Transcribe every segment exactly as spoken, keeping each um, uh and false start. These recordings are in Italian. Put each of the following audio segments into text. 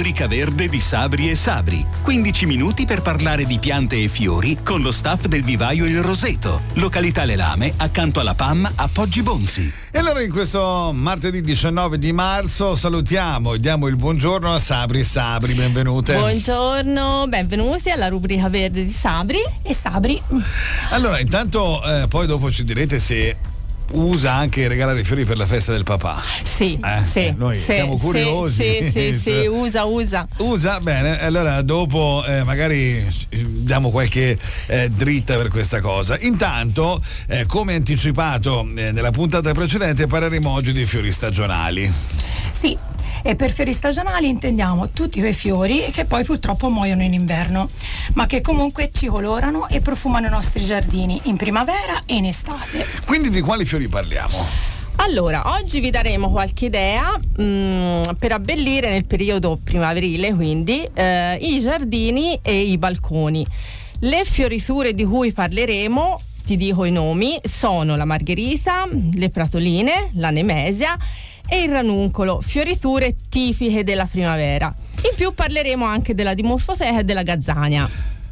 rubrica verde di Sabri e Sabri. quindici minuti per parlare di piante e fiori con lo staff del vivaio Il Roseto, località Le Lame, accanto alla P A M a Poggi Bonsi. E allora in questo martedì diciannove di marzo salutiamo e diamo il buongiorno a Sabri e Sabri, benvenute. Buongiorno, benvenuti alla rubrica verde di Sabri e Sabri. Allora intanto eh, poi dopo ci direte se usa anche regalare fiori per la festa del papà. Sì, eh, sì, eh, noi sì, siamo curiosi. Sì, sì, sì, usa, usa. Usa, bene, allora dopo eh, magari diamo qualche eh, dritta per questa cosa. Intanto, eh, come anticipato eh, nella puntata precedente, parleremo oggi di fiori stagionali. Sì, e per fiori stagionali intendiamo tutti quei fiori che poi purtroppo muoiono in inverno, ma che comunque ci colorano e profumano i nostri giardini in primavera e in estate. Quindi di quali fiori parliamo? Allora, oggi vi daremo qualche idea mh, per abbellire nel periodo primaverile, quindi eh, i giardini e i balconi. Le fioriture di cui parleremo, ti dico i nomi, sono la margherita, le pratoline, la nemesia e il ranuncolo, fioriture tipiche della primavera. In più parleremo anche della dimorfoteca e della gazzania.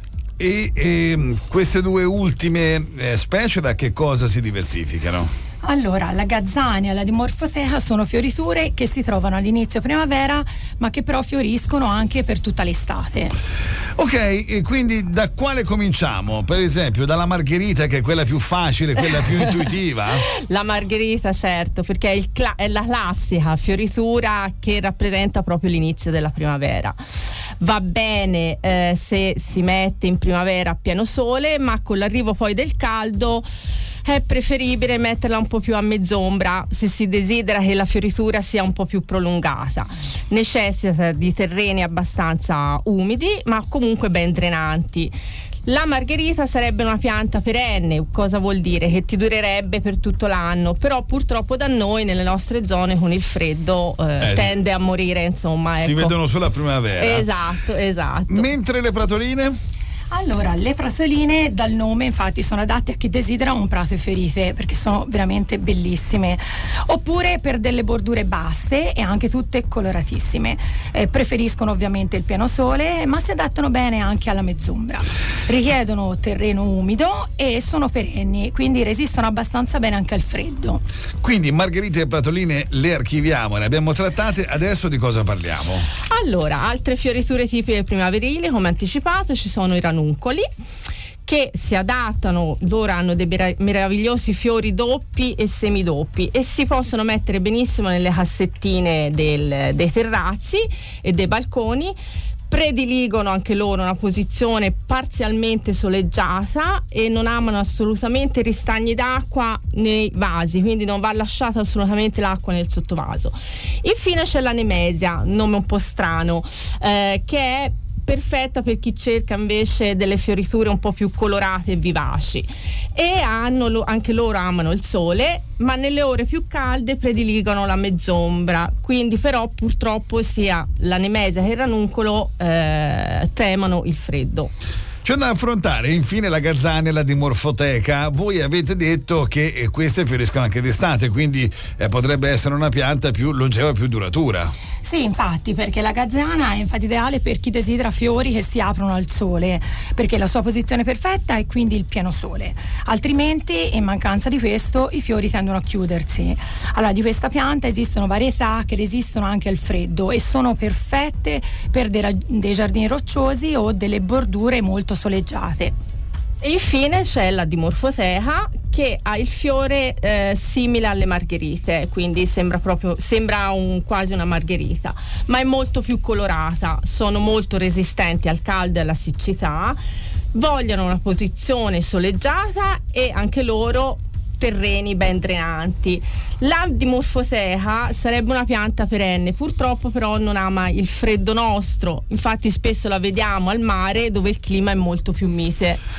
E, e queste due ultime eh, specie da che cosa si diversificano? Allora, la gazzania e la dimorfoteca sono fioriture che si trovano all'inizio primavera, ma che però fioriscono anche per tutta l'estate. Ok, e quindi da quale cominciamo? Per esempio dalla margherita, che è quella più facile, quella più intuitiva? La margherita, certo, perché è, il cla- è la classica fioritura che rappresenta proprio l'inizio della primavera. Va bene eh, se si mette in primavera a pieno sole, ma con l'arrivo poi del caldo è preferibile metterla un po' più a mezz'ombra se si desidera che la fioritura sia un po' più prolungata. Necessita di terreni abbastanza umidi ma comunque ben drenanti. La margherita sarebbe una pianta perenne, cosa vuol dire? Che ti durerebbe per tutto l'anno, però purtroppo da noi nelle nostre zone con il freddo eh, eh, tende a morire, insomma. Si ecco. vedono solo a primavera. Esatto, esatto. Mentre le pratoline? Allora, le pratoline dal nome infatti sono adatte a chi desidera un prato fiorite, perché sono veramente bellissime, oppure per delle bordure basse e anche tutte coloratissime. Eh, preferiscono ovviamente il pieno sole, ma si adattano bene anche alla mezz'ombra. Richiedono terreno umido e sono perenni, quindi resistono abbastanza bene anche al freddo. Quindi margherite e pratoline le archiviamo, le abbiamo trattate, adesso di cosa parliamo? Allora, altre fioriture tipiche primaverili, come anticipato, ci sono i ranuncoli, che si adattano, loro hanno dei meravigliosi fiori doppi e semidoppi e si possono mettere benissimo nelle cassettine del, dei terrazzi e dei balconi. Prediligono anche loro una posizione parzialmente soleggiata e non amano assolutamente ristagni d'acqua nei vasi, quindi non va lasciata assolutamente l'acqua nel sottovaso. Infine c'è la nemesia, nome un po' strano, eh, che è perfetta per chi cerca invece delle fioriture un po' più colorate e vivaci, e hanno, anche loro amano il sole, ma nelle ore più calde prediligono la mezz'ombra, quindi però purtroppo sia la nemesia che il ranuncolo eh, temono il freddo. C'è da affrontare infine la gazzania e la dimorfoteca. Voi avete detto che queste fioriscono anche d'estate, quindi eh, potrebbe essere una pianta più longeva e più duratura. Sì, infatti, perché la gazzania è infatti ideale per chi desidera fiori che si aprono al sole, perché la sua posizione perfetta è quindi il pieno sole. Altrimenti, in mancanza di questo, i fiori tendono a chiudersi. Allora, di questa pianta esistono varietà che resistono anche al freddo e sono perfette per dei, dei giardini rocciosi o delle bordure molto soleggiate. E infine c'è la dimorfoteca, che ha il fiore eh, simile alle margherite, quindi sembra proprio sembra un, quasi una margherita, ma è molto più colorata, sono molto resistenti al caldo e alla siccità, vogliono una posizione soleggiata e anche loro terreni ben drenanti. La dimorfoteca sarebbe una pianta perenne, purtroppo però non ama il freddo nostro, infatti spesso la vediamo al mare dove il clima è molto più mite.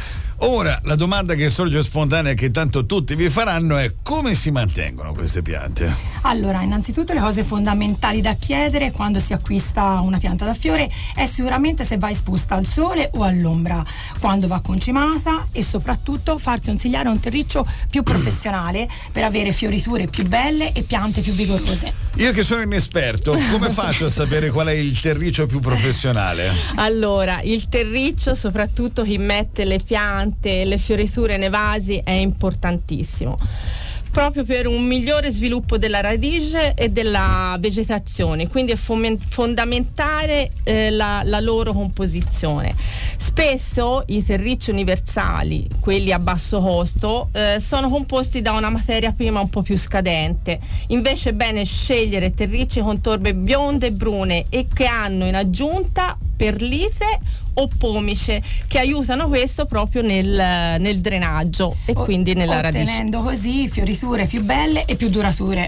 Ora, la domanda che sorge spontanea, che tanto tutti vi faranno, è: come si mantengono queste piante? Allora, innanzitutto le cose fondamentali da chiedere quando si acquista una pianta da fiore è sicuramente se va esposta al sole o all'ombra, quando va concimata, e soprattutto farsi consigliare un terriccio più professionale per avere fioriture più belle e piante più vigorose. Io che sono inesperto, come faccio a sapere qual è il terriccio più professionale? Allora, il terriccio, soprattutto chi mette le piante, le fioriture nei vasi, è importantissimo, proprio per un migliore sviluppo della radice e della vegetazione, quindi è fom- fondamentale eh, la, la loro composizione. Spesso i terricci universali, quelli a basso costo, eh, sono composti da una materia prima un po' più scadente, invece è bene scegliere terricci con torbe bionde e brune e che hanno in aggiunta perlite o pomice, che aiutano questo proprio nel, nel drenaggio e o, quindi nella radice, ottenendo così fioriture più belle e più durature.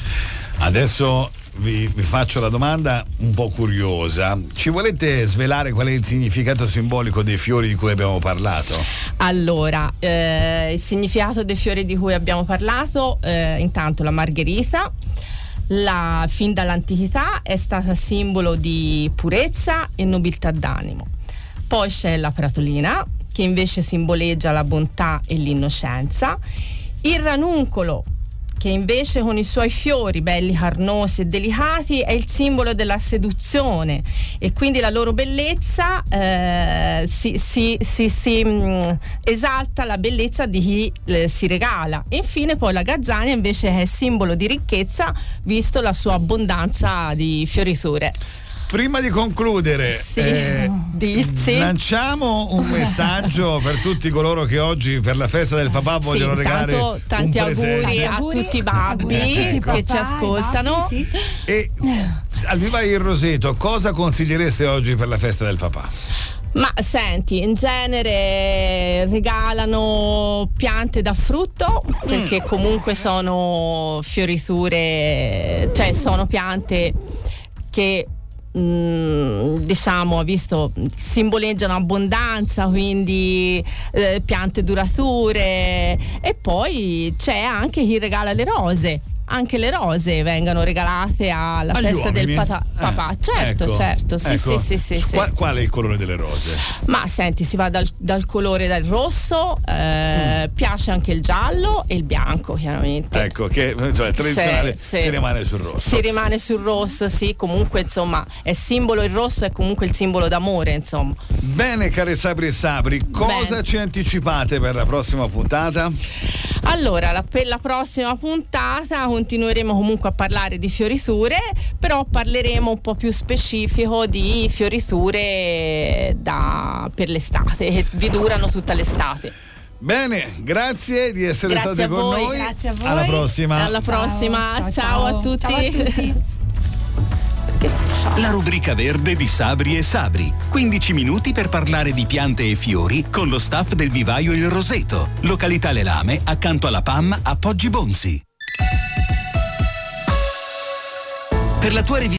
Adesso vi, vi faccio la domanda un po' curiosa: ci volete svelare qual è il significato simbolico dei fiori di cui abbiamo parlato? Allora, eh, il significato dei fiori di cui abbiamo parlato, eh, intanto la margherita, la, fin dall'antichità è stata simbolo di purezza e nobiltà d'animo. Poi c'è la pratolina, che invece simboleggia la bontà e l'innocenza. Il ranuncolo, che invece con i suoi fiori belli carnosi e delicati è il simbolo della seduzione, e quindi la loro bellezza eh, si, si, si, si mh, esalta la bellezza di chi eh, si regala. E infine poi la gazzania invece è simbolo di ricchezza, visto la sua abbondanza di fioriture. Prima di concludere, sì, eh, dici? lanciamo un messaggio per tutti coloro che oggi per la festa del papà vogliono sì, regalare tanto, tanti un auguri a tutti i babbi ecco. che ci ascoltano. Babbi, sì. E al Vivaio Il Roseto, cosa consigliereste oggi per la festa del papà? Ma senti, in genere regalano piante da frutto, perché comunque sono fioriture, cioè sono piante che Mm, diciamo, visto, simboleggiano abbondanza, quindi eh, piante durature. E poi c'è anche chi regala le rose. Anche le rose vengono regalate alla Agli festa uomini? del pata- papà. Eh, certo, ecco, certo. Sì, ecco. sì, sì, sì, Qual, sì. qual è il colore delle rose? Ma senti, si va dal, dal colore del rosso, eh, mm. piace anche il giallo e il bianco, chiaramente. Ecco, che insomma, tradizionale, sì, sì. si rimane sul rosso. Si rimane sul rosso, sì, comunque insomma è simbolo, il rosso è comunque il simbolo d'amore, insomma. Bene, care Sabri e Sabri, cosa Bene. ci anticipate per la prossima puntata? Allora, la, per la prossima puntata continueremo comunque a parlare di fioriture, però parleremo un po' più specifico di fioriture da, per l'estate, che vi durano tutta l'estate. Bene, grazie di essere Grazie state a con voi, noi. Grazie a voi. Alla prossima. Alla Ciao, prossima, ciao, ciao, ciao. a tutti. Ciao a tutti. Che facciamo? La rubrica verde di Sabri e Sabri. quindici minuti per parlare di piante e fiori con lo staff del Vivaio Il Roseto. Località Le Lame, accanto alla P A M a Poggi Bonsi. Per la tua revisione